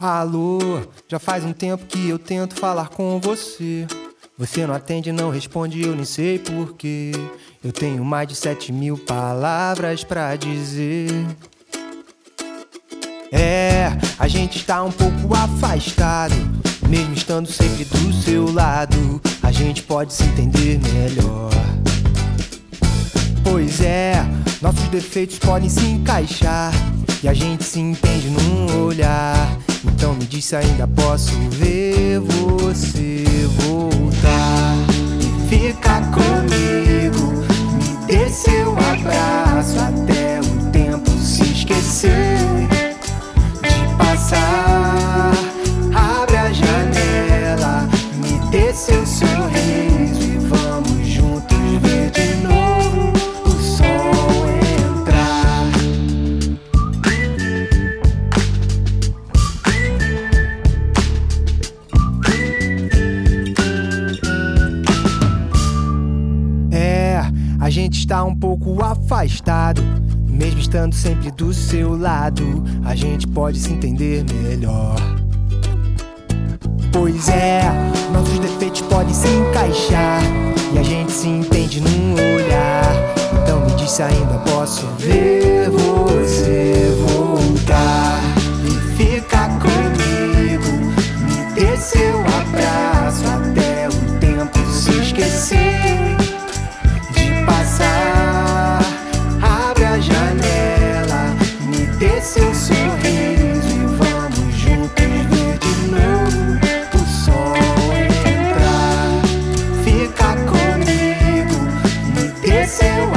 Alô, já faz um tempo que eu tento falar com você. Você não atende, não responde, eu nem sei porquê. Eu tenho mais de 7.000 palavras pra dizer. A gente tá um pouco afastado, mesmo estando sempre do seu lado. A gente pode se entender melhor. Pois nossos defeitos podem se encaixar e a gente se entende num olhar. Então me diz se ainda posso ver você voltar e ficar comigo. Me dê seu abraço até o tempo se esquecer de passar. Abre a janela, me dê seu sorriso e vamos juntos ver de novo o sol entrar. A gente está um pouco afastado, mesmo estando sempre do seu lado. A gente pode se entender melhor. Pois nossos defeitos podem se encaixar e a gente se entende num olhar. Então me diz se ainda posso ver você voltar e ficar comigo. Me dê seu abraço até o tempo se esquecer de passar. Abre a janela, me dê seu sorriso e vamos juntos ver de novo o sol entrar. Fica comigo, me dê seu